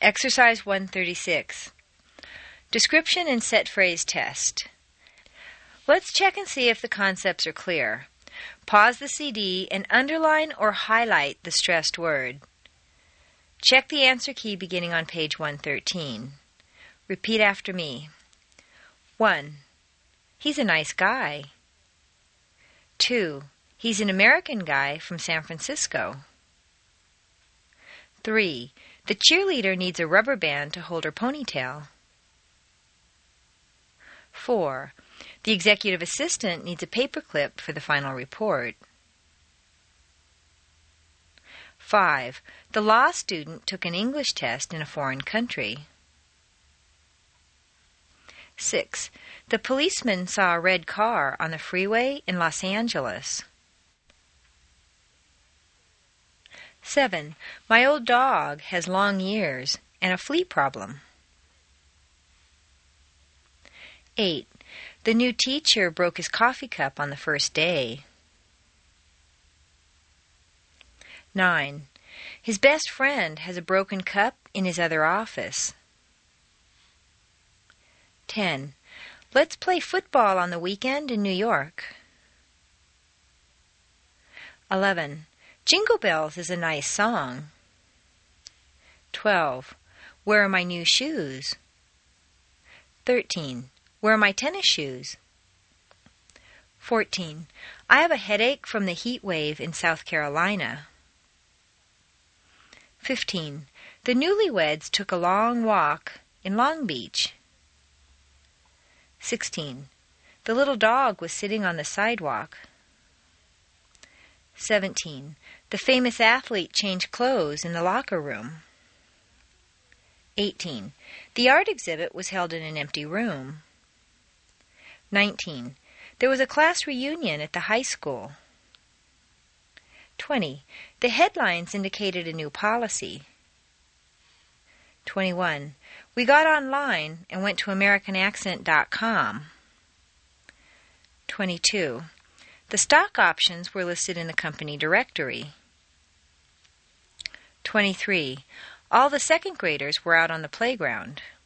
Exercise 136. Description and set phrase test. Let's check and see if the concepts are clear. Pause the CD and underline or highlight the stressed word. Check the answer key beginning on page 113. Repeat after me. 1. He's a nice guy. 2. He's an American guy from San Francisco. 3. The cheerleader needs a rubber band to hold her ponytail. 4. The executive assistant needs a paperclip for the final report. 5. The law student took an English test in a foreign country. 6. The policeman saw a red car on the freeway in Los Angeles. 7. My old dog has long ears and a flea problem. 8. The new teacher broke his coffee cup on the first day. 9. His best friend has a broken cup in his other office. 10. Let's play football on the weekend in New York. 11. Jingle Bells is a nice song. 12. Where are my new shoes? 13. Where are my tennis shoes? 14. I have a headache from the heat wave in South Carolina. 15. The newlyweds took a long walk in Long Beach. 16. The little dog was sitting on the sidewalk. 17. The famous athlete changed clothes in the locker room. 18. The art exhibit was held in an empty room. 19. There was a class reunion at the high school. 20. The headlines indicated a new policy. 21. We got online and went to AmericanAccent.com. 22. The stock options were listed in the company directory. 23. All the second graders were out on the playground.